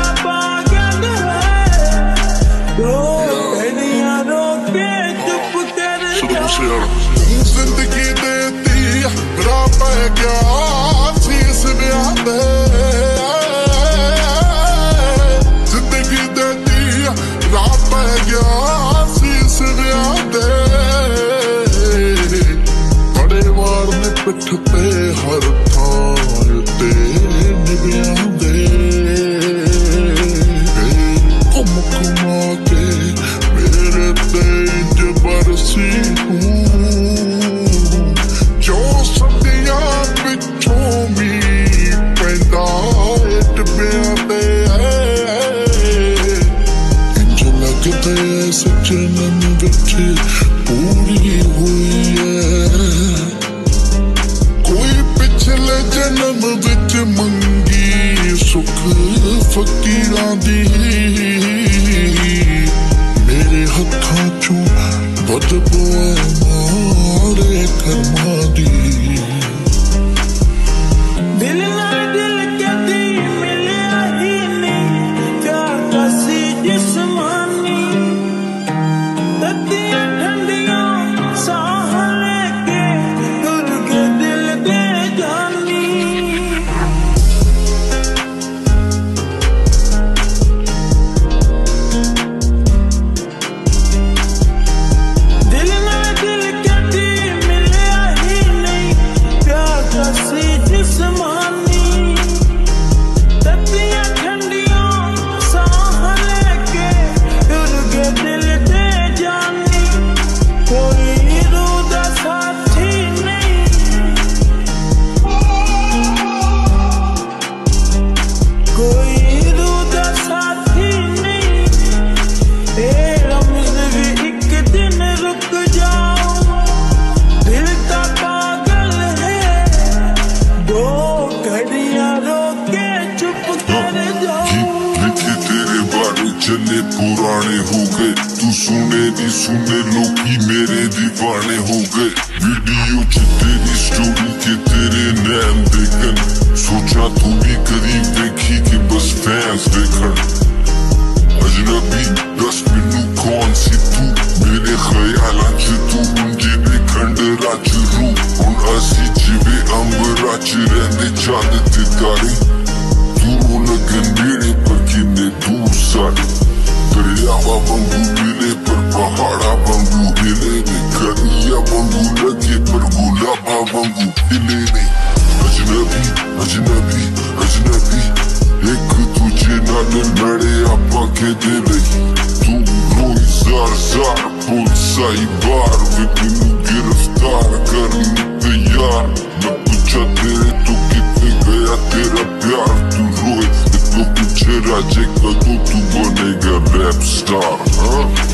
का पागल है, दो घड़ियां रोके चुप कर जाओ। जिंदगी देती राह पै गया शीश ब्याह दे, जिंदगी देती राह पै गया शीश ब्याह दे, बड़े मारने पिठ पे हर थां ते निभ्या दे, घुम घुमा के मेरे ते इंज बरसी जो सदियां पिछों भी पैंदा टब्बियां ते, इंज लगदे सजनम विच पूरी हुई है, कोई पिछले जन्म विच मंगी सुख फकीरां दी, मेरे हत्थां चों बदबू मारे कर्मां दी। दिल नाल दिल कहती मिलिया ही नहीं, प्यार का सी जिस्मानी, तत्तियां ठंडियां साह लेके तुर के दिल दे जानी। दिल नाल दिल कहती मिलिया ही नहीं, प्यार का सी जिस्मानी, तत्तियां ठंडियां साह लेके तुर के दिल दे जानी। कोई रूह दा साथी नहीं, कोई रूह दा साथी नहीं, ए रमज़ भी एक दिन रुक जाओ, दिल का पागल है, दो घड़ियां रोके चुप कर जाओ। लिखे तेरे बारे चले पुराने हो गए, तू सुने नी सुने लोकी मेरे दीवाने हो गए, वीडियो च तेरी स्टोरी के तेरे नैन देखन, सोचा तू भी करीब देखी कि बस फैंस देखन, अजनबी दस मैनू कौन सी तू, मेरे ख्यालां च तू हुण जिवें खंडरा च रूह, हुण असी जिवें अंबरा च रहिंदे चंद ते तारे, दूरों लगन नेड़े पर किन्ने दूर सारे, दरियावां वांगू मिले पर पहाड़ा वांगू हिले ने, कनिया वांगू लगे पर गुलाबा वांगू हिले ने, अजनबी अजनबी अजनबी एक दूजे नाल लड़े आपां केदे लई, तू रोई ज़ार ज़ार पुलिस आई बार वे मैनू गिरफ्तार करन तैयार, मैं पूछा तेरे तो कितने गया तेरा प्यार, तू रोए तो पूछे राजे कदों तू बनेगा रैप स्टार।